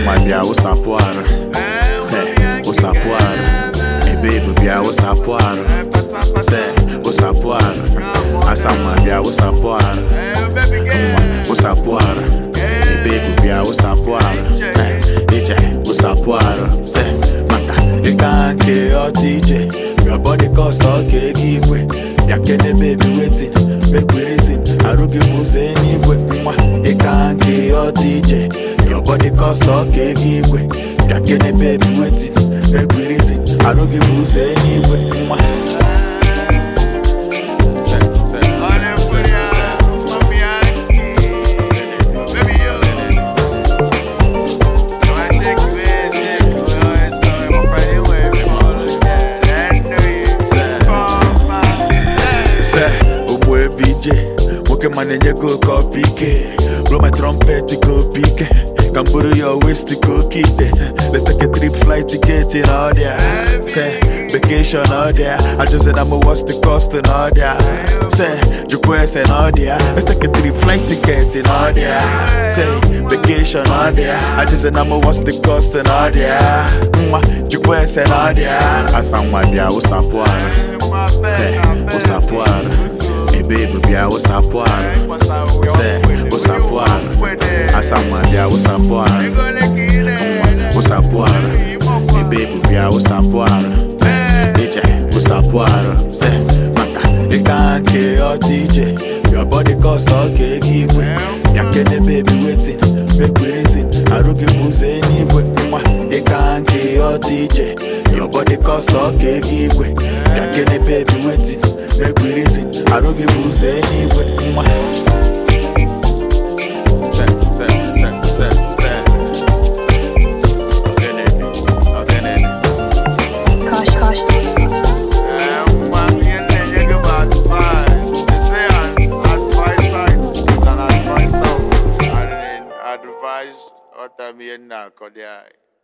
bia usapuara. Say usapuara. Hey baby bia usapuara. Say usapuara. Asama bia usapuara. Usapuara. Hey baby bia usapuara. DJ usapuara. Say mata ikanke o DJ. Your body cost okay giwe. Yakene baby waiting. Make we reason. Arugi muse anyway. Ikanke o DJ. Your body cost okay giwe. Yakene baby waiting. Make we reason. Arugi muse anyway. Man, go copy blow my trumpet to go pick. Come put your waist to go keep it. Let's take a trip, flight ticket in all there. Say vacation all there. I just said what's the cost and all there. Say request and all there. Let's take a trip, flight ticket in all there. Say vacation all there. I just said what's the cost and all there. Request and all there. Asama bia usapuara. Say usapuara. Hey baby bia usapuara. Say usapuara. Asama bia usapuara. Usapuara. Hey baby bia usapuara. DJ usapuara. Say mata ikanke o DJ. Your body cost okay giwe. Yakene baby waiting. Make we reason. Arugi muse anyway. Ikanke o DJ. Your body cost okay giwe. Yakene baby waiting. Make we reason. I don't give you anyway. Advise what I'm here now,